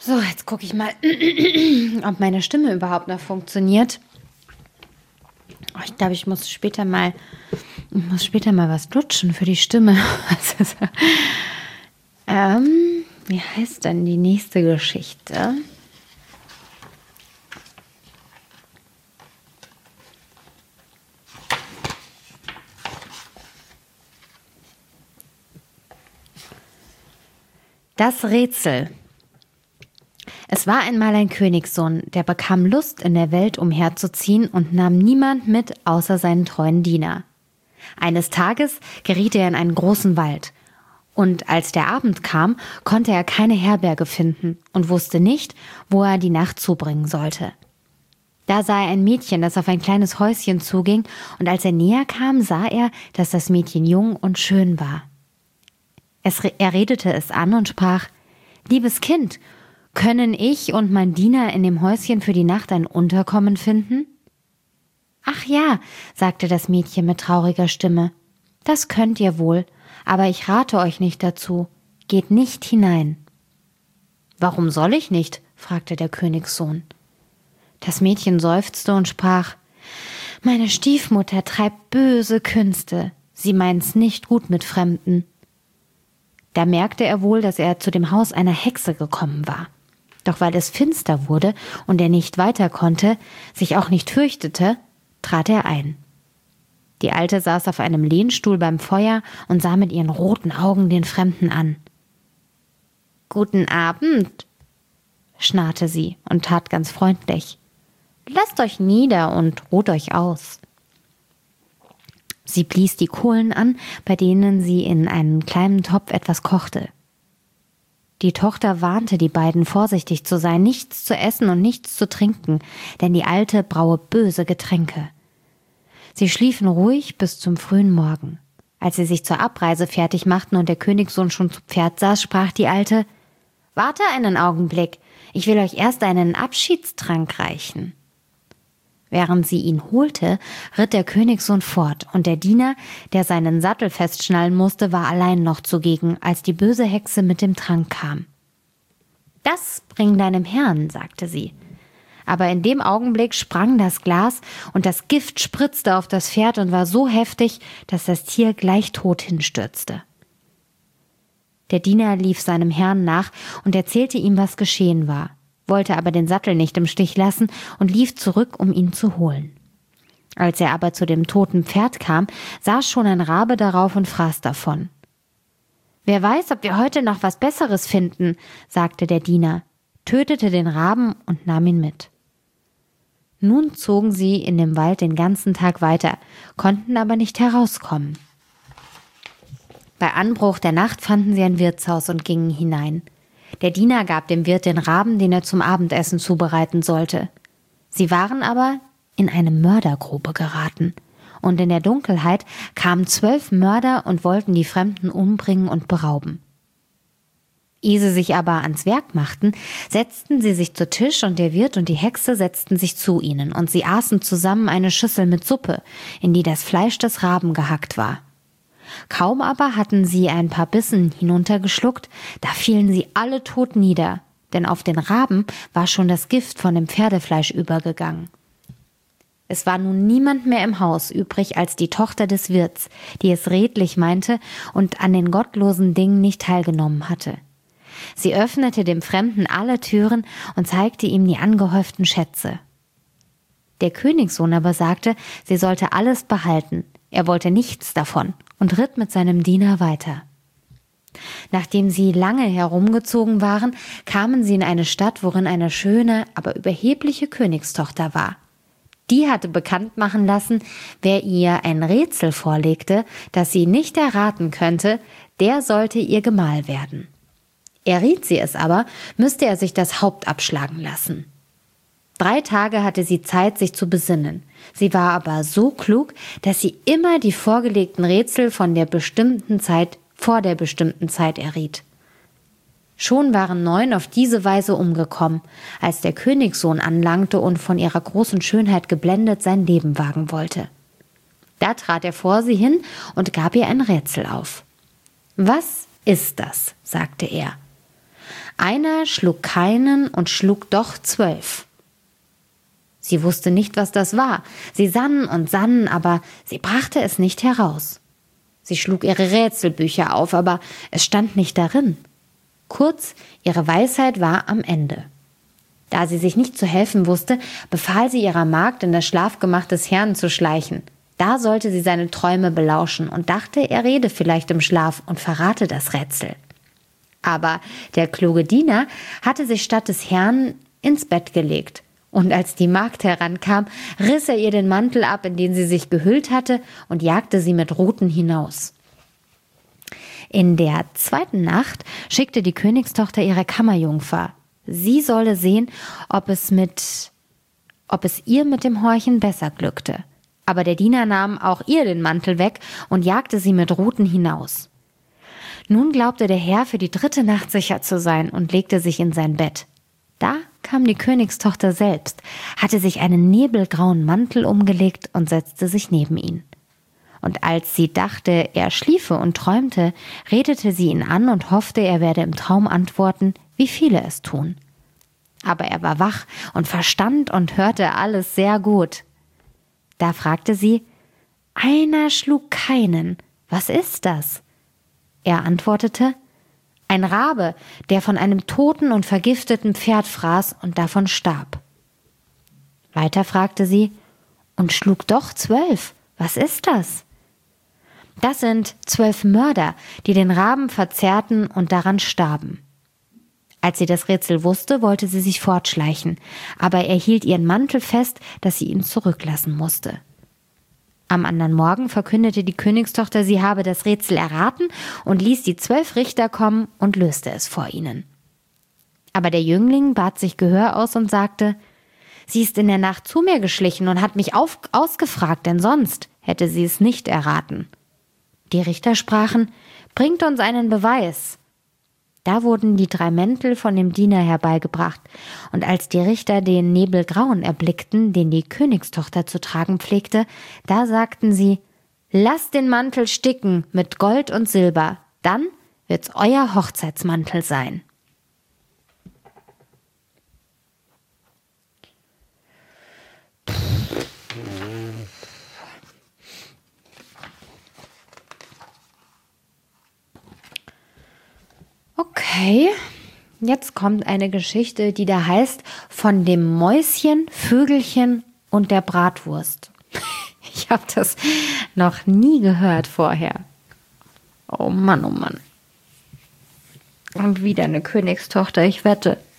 So, jetzt gucke ich mal, ob meine Stimme überhaupt noch funktioniert. Oh, ich glaube, ich muss später mal was lutschen für die Stimme. Wie heißt denn die nächste Geschichte? Das Rätsel. Es war einmal ein Königssohn, der bekam Lust, in der Welt umherzuziehen und nahm niemand mit, außer seinen treuen Diener. Eines Tages geriet er in einen großen Wald. Und als der Abend kam, konnte er keine Herberge finden und wusste nicht, wo er die Nacht zubringen sollte. Da sah er ein Mädchen, das auf ein kleines Häuschen zuging, und als er näher kam, sah er, dass das Mädchen jung und schön war. Er redete es an und sprach: »Liebes Kind, können ich und mein Diener in dem Häuschen für die Nacht ein Unterkommen finden?« »Ach ja«, sagte das Mädchen mit trauriger Stimme, »das könnt ihr wohl, aber ich rate euch nicht dazu. Geht nicht hinein.« »Warum soll ich nicht?« fragte der Königssohn. Das Mädchen seufzte und sprach: »Meine Stiefmutter treibt böse Künste. Sie meint's nicht gut mit Fremden.« Da merkte er wohl, dass er zu dem Haus einer Hexe gekommen war. Doch weil es finster wurde und er nicht weiter konnte, sich auch nicht fürchtete, trat er ein. Die Alte saß auf einem Lehnstuhl beim Feuer und sah mit ihren roten Augen den Fremden an. »Guten Abend«, schnarrte sie und tat ganz freundlich. »Lasst euch nieder und ruht euch aus.« Sie blies die Kohlen an, bei denen sie in einem kleinen Topf etwas kochte. Die Tochter warnte die beiden, vorsichtig zu sein, nichts zu essen und nichts zu trinken, denn die Alte braue böse Getränke. Sie schliefen ruhig bis zum frühen Morgen. Als sie sich zur Abreise fertig machten und der Königssohn schon zu Pferd saß, sprach die Alte: »Warte einen Augenblick, ich will euch erst einen Abschiedstrank reichen.« Während sie ihn holte, ritt der Königssohn fort, und der Diener, der seinen Sattel festschnallen musste, war allein noch zugegen, als die böse Hexe mit dem Trank kam. »Das bring deinem Herrn«, sagte sie. Aber in dem Augenblick sprang das Glas, und das Gift spritzte auf das Pferd und war so heftig, dass das Tier gleich tot hinstürzte. Der Diener lief seinem Herrn nach und erzählte ihm, was geschehen war, wollte aber den Sattel nicht im Stich lassen und lief zurück, um ihn zu holen. Als er aber zu dem toten Pferd kam, saß schon ein Rabe darauf und fraß davon. »Wer weiß, ob wir heute noch was Besseres finden«, sagte der Diener, tötete den Raben und nahm ihn mit. Nun zogen sie in dem Wald den ganzen Tag weiter, konnten aber nicht herauskommen. Bei Anbruch der Nacht fanden sie ein Wirtshaus und gingen hinein. Der Diener gab dem Wirt den Raben, den er zum Abendessen zubereiten sollte. Sie waren aber in eine Mördergrube geraten, und in der Dunkelheit kamen 12 Mörder und wollten die Fremden umbringen und berauben. Ehe sie sich aber ans Werk machten, setzten sie sich zu Tisch, und der Wirt und die Hexe setzten sich zu ihnen, und sie aßen zusammen eine Schüssel mit Suppe, in die das Fleisch des Raben gehackt war. Kaum aber hatten sie ein paar Bissen hinuntergeschluckt, da fielen sie alle tot nieder, denn auf den Raben war schon das Gift von dem Pferdefleisch übergegangen. Es war nun niemand mehr im Haus übrig als die Tochter des Wirts, die es redlich meinte und an den gottlosen Dingen nicht teilgenommen hatte. Sie öffnete dem Fremden alle Türen und zeigte ihm die angehäuften Schätze. Der Königssohn aber sagte, sie sollte alles behalten, er wollte nichts davon und ritt mit seinem Diener weiter. Nachdem sie lange herumgezogen waren, kamen sie in eine Stadt, worin eine schöne, aber überhebliche Königstochter war. Die hatte bekannt machen lassen, wer ihr ein Rätsel vorlegte, das sie nicht erraten könnte, der sollte ihr Gemahl werden. Erriet sie es aber, müsste er sich das Haupt abschlagen lassen. 3 Tage hatte sie Zeit, sich zu besinnen. Sie war aber so klug, dass sie immer die vorgelegten Rätsel vor der bestimmten Zeit erriet. Schon waren 9 auf diese Weise umgekommen, als der Königssohn anlangte und von ihrer großen Schönheit geblendet sein Leben wagen wollte. Da trat er vor sie hin und gab ihr ein Rätsel auf. »Was ist das?« sagte er. Einer schlug keinen und schlug doch 12. Sie wusste nicht, was das war. Sie sann und sann, aber sie brachte es nicht heraus. Sie schlug ihre Rätselbücher auf, aber es stand nicht darin. Kurz, ihre Weisheit war am Ende. Da sie sich nicht zu helfen wusste, befahl sie ihrer Magd, in das Schlafgemach des Herrn zu schleichen. Da sollte sie seine Träume belauschen und dachte, er rede vielleicht im Schlaf und verrate das Rätsel. Aber der kluge Diener hatte sich statt des Herrn ins Bett gelegt. Und als die Magd herankam, riss er ihr den Mantel ab, in den sie sich gehüllt hatte, und jagte sie mit Ruten hinaus. In der zweiten Nacht schickte die Königstochter ihre Kammerjungfer. Sie solle sehen, ob es ihr mit dem Horchen besser glückte. Aber der Diener nahm auch ihr den Mantel weg und jagte sie mit Ruten hinaus. Nun glaubte der Herr für die 3. Nacht sicher zu sein und legte sich in sein Bett. Da kam die Königstochter selbst, hatte sich einen nebelgrauen Mantel umgelegt und setzte sich neben ihn. Und als sie dachte, er schliefe und träumte, redete sie ihn an und hoffte, er werde im Traum antworten, wie viele es tun. Aber er war wach und verstand und hörte alles sehr gut. Da fragte sie, einer schlug keinen, was ist das? Er antwortete, ein Rabe, der von einem toten und vergifteten Pferd fraß und davon starb. Weiter fragte sie, und schlug doch 12, was ist das? Das sind 12 Mörder, die den Raben verzehrten und daran starben. Als sie das Rätsel wusste, wollte sie sich fortschleichen, aber er hielt ihren Mantel fest, dass sie ihn zurücklassen musste. Am anderen Morgen verkündete die Königstochter, sie habe das Rätsel erraten und ließ die 12 Richter kommen und löste es vor ihnen. Aber der Jüngling bat sich Gehör aus und sagte, sie ist in der Nacht zu mir geschlichen und hat mich ausgefragt, denn sonst hätte sie es nicht erraten. Die Richter sprachen, bringt uns einen Beweis. Da wurden die 3 Mäntel von dem Diener herbeigebracht, und als die Richter den Nebelgrauen erblickten, den die Königstochter zu tragen pflegte, da sagten sie, lasst den Mantel sticken mit Gold und Silber, dann wird's euer Hochzeitsmantel sein. Okay, jetzt kommt eine Geschichte, die da heißt von dem Mäuschen, Vögelchen und der Bratwurst. Ich habe das noch nie gehört vorher. Oh Mann, oh Mann. Und wieder eine Königstochter, ich wette.